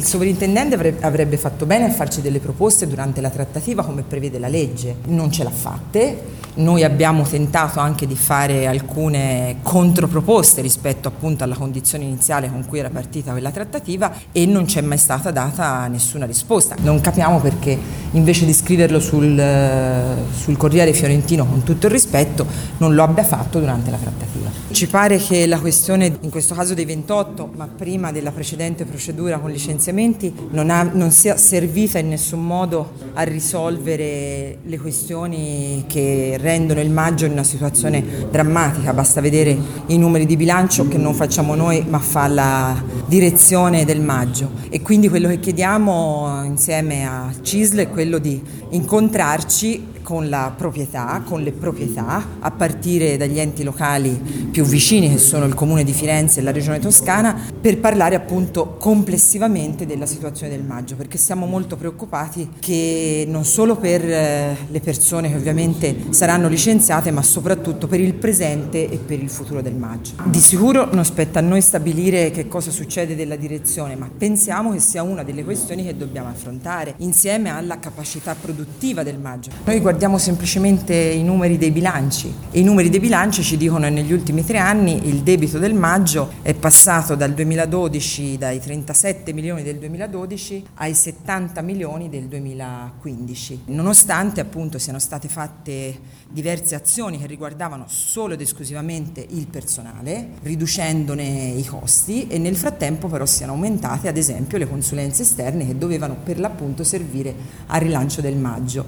sovrintendente avrebbe fatto bene a farci delle proposte durante la trattativa come prevede la legge, non ce l'ha fatte. Noi abbiamo tentato anche di fare alcune controproposte rispetto appunto alla condizione iniziale con cui era partita quella trattativa e non c'è mai stata data nessuna risposta. Non capiamo perché invece di scriverlo sul Corriere Fiorentino, con tutto il rispetto, non lo abbia fatto durante la trattativa. Ci pare che la questione, in questo caso dei 28, ma prima della precedente procedura con licenziamenti, non sia servita in nessun modo a risolvere le questioni che rendono il maggio in una situazione drammatica. Basta vedere i numeri di bilancio che non facciamo noi ma fa la direzione del maggio, e quindi quello che chiediamo insieme a CISL è quello di incontrarci con la proprietà, con le proprietà, a partire dagli enti locali più vicini che sono il Comune di Firenze e la Regione Toscana, per parlare appunto complessivamente della situazione del maggio, perché siamo molto preoccupati che non solo per le persone che ovviamente saranno licenziate, ma soprattutto per il presente e per il futuro del maggio. Di sicuro non spetta a noi stabilire che cosa succede della direzione, ma pensiamo che sia una delle questioni che dobbiamo affrontare insieme alla capacità produttiva del maggio. Noi guardiamo semplicemente i numeri dei bilanci e i numeri dei bilanci ci dicono che negli ultimi 3 anni il debito del maggio è passato dai 37 milioni del 2012 ai 70 milioni del 2015, nonostante appunto siano state fatte diverse azioni che riguardavano solo ed esclusivamente il personale, riducendone i costi, e nel frattempo però siano aumentate ad esempio le consulenze esterne che dovevano per l'appunto servire al rilancio del maggio.